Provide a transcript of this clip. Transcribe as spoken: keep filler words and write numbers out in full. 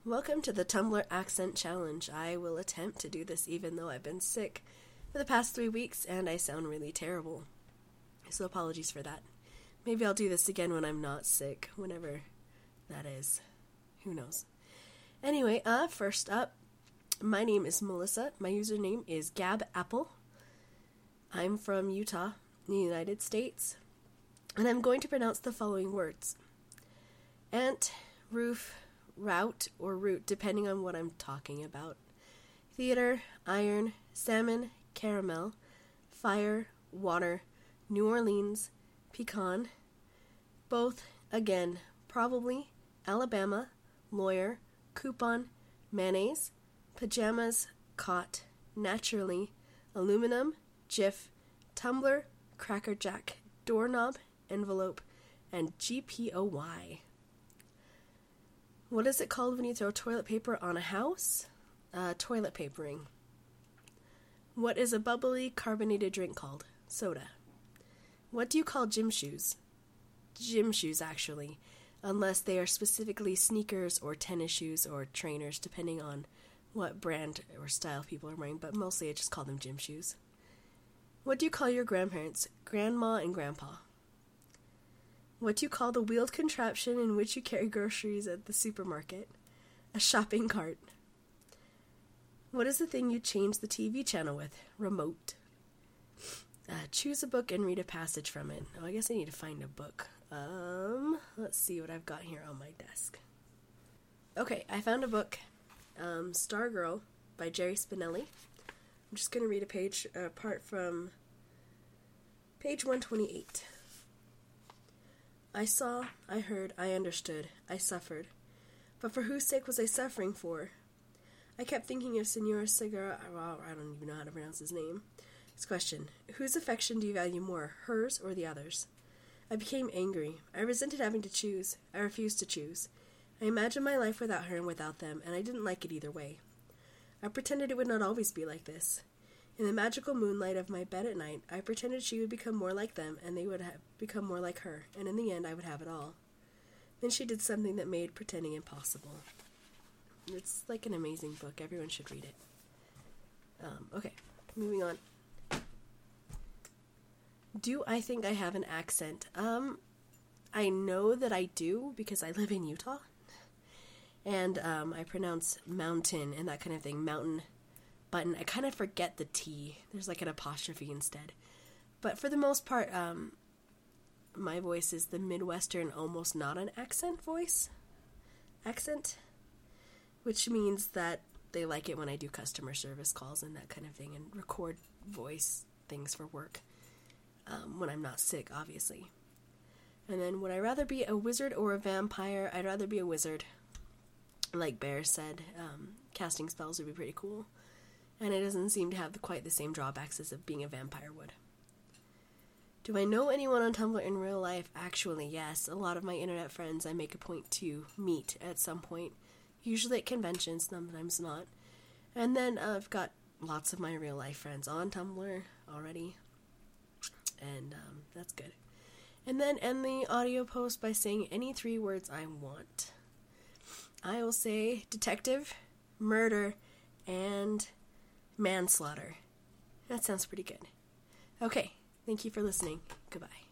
Welcome to the Tumblr Accent Challenge. I will attempt to do this even though I've been sick for the past three weeks and I sound really terrible. So apologies for that. Maybe I'll do this again when I'm not sick, whenever that is. Who knows? Anyway, uh, first up, my name is Melissa. My username is GabApple. I'm from Utah, in the United States, and I'm going to pronounce the following words: ant, roof, route, or route, depending on what I'm talking about. Theater, iron, salmon, caramel, fire, water, New Orleans, pecan, both, again, probably, Alabama, lawyer, coupon, mayonnaise, pajamas, cot, naturally, aluminum, Jif, tumbler, crackerjack, doorknob, envelope, and G P O Y. What is it called when you throw toilet paper on a house? Uh, toilet papering. What is a bubbly carbonated drink called? Soda. What do you call gym shoes? Gym shoes, actually, unless they are specifically sneakers or tennis shoes or trainers, depending on what brand or style people are wearing, but mostly I just call them gym shoes. What do you call your grandparents? Grandma and grandpa. What do you call the wheeled contraption in which you carry groceries at the supermarket? A shopping cart. What is the thing you change the T V channel with? Remote. Uh, choose a book and read a passage from it. Oh, I guess I need to find a book. Um, let's see what I've got here on my desk. Okay, I found a book. Um, Stargirl by Jerry Spinelli. I'm just going to read a page uh, apart from page one twenty-eight. I saw, I heard, I understood, I suffered. But for whose sake was I suffering for? I kept thinking of Senor Segura, well, I don't even know how to pronounce his name. His question: whose affection do you value more, hers or the others? I became angry. I resented having to choose. I refused to choose. I imagined my life without her and without them, and I didn't like it either way. I pretended it would not always be like this. In the magical moonlight of my bed at night, I pretended she would become more like them, and they would have become more like her, and in the end I would have it all. Then she did something that made pretending impossible. It's like an amazing book. Everyone should read it. Um, okay, moving on. Do I think I have an accent? Um, I know that I do because I live in Utah. And um, I pronounce mountain and that kind of thing. Mountain, button. I kind of forget the T. There's like an apostrophe instead. But for the most part, um, my voice is the Midwestern, almost not an accent voice. Accent. Which means that they like it when I do customer service calls and that kind of thing. And record voice things for work. Um, when I'm not sick, obviously. And then, would I rather be a wizard or a vampire? I'd rather be a wizard. Like Bear said, um, casting spells would be pretty cool. And it doesn't seem to have the, quite the same drawbacks as being a vampire would. Do I know anyone on Tumblr in real life? Actually, yes. A lot of my internet friends I make a point to meet at some point. Usually at conventions, sometimes not. And then uh, I've got lots of my real life friends on Tumblr already. And um, that's good. And then end the audio post by saying any three words I want. I will say detective, murder, and manslaughter. That sounds pretty good. Okay, thank you for listening. Goodbye.